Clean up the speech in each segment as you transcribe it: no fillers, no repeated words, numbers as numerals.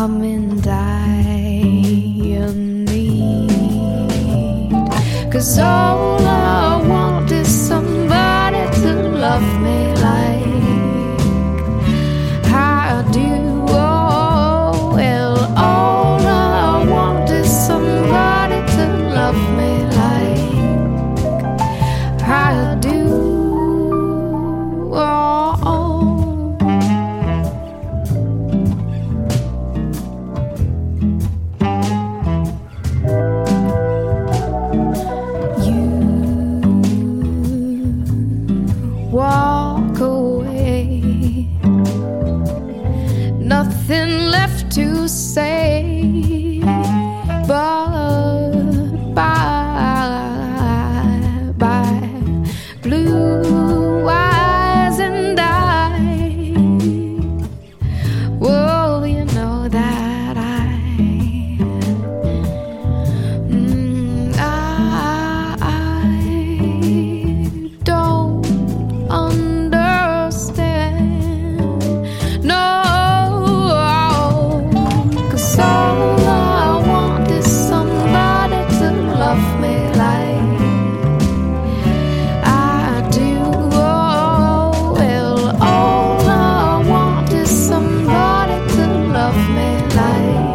I'm in dire need, 'cause all I want is somebody to love me like I do. Oh, well, all I want is somebody to love me like I do. Walk away, nothing left to say but bye bye. Blue eyes and I, well, you know that I don't understand, no, 'cause all I want is somebody to love me like I do. Oh, well, all I want is somebody to love me like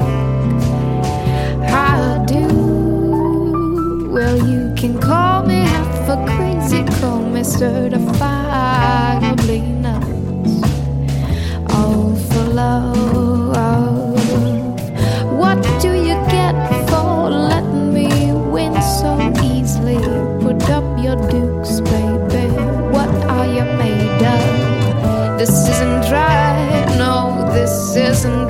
I do. Well, you can call me half a crazy, call me certifiably nuts. Oh, for love, what do you get for letting me win so easily? Put up your dukes, baby, what are you made of? This isn't right, no, this isn't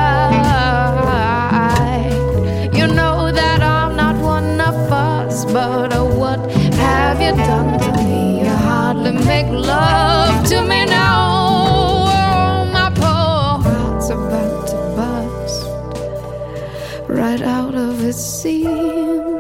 right. You know that I'm not one of us, but what have you done to me? You hardly make love to me now. Oh, my poor heart's about to bust right out of its seams.